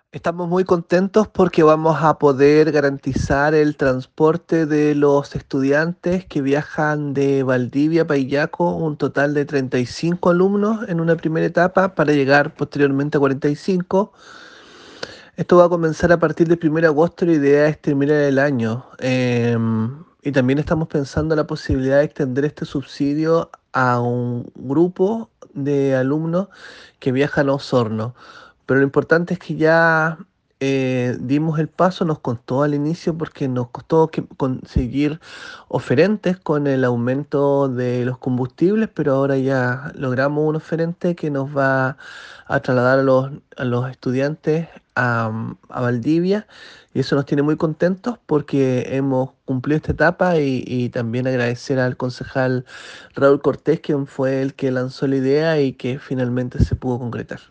Estamos muy contentos porque vamos a poder garantizar el transporte de los estudiantes que viajan de Valdivia a Payaco, un total de 35 alumnos en una primera etapa para llegar posteriormente a 45. Esto va a comenzar a partir del 1 de agosto, la idea es terminar el año. Y también estamos pensando la posibilidad de extender este subsidio a un grupo de alumnos que viajan a Osorno. Pero lo importante es que ya dimos el paso, nos costó al inicio porque nos costó conseguir oferentes con el aumento de los combustibles, pero ahora ya logramos un oferente que nos va a trasladar a los estudiantes a Valdivia, y eso nos tiene muy contentos porque hemos cumplido esta etapa y también agradecer al concejal Raúl Cortés, quien fue el que lanzó la idea y que finalmente se pudo concretar.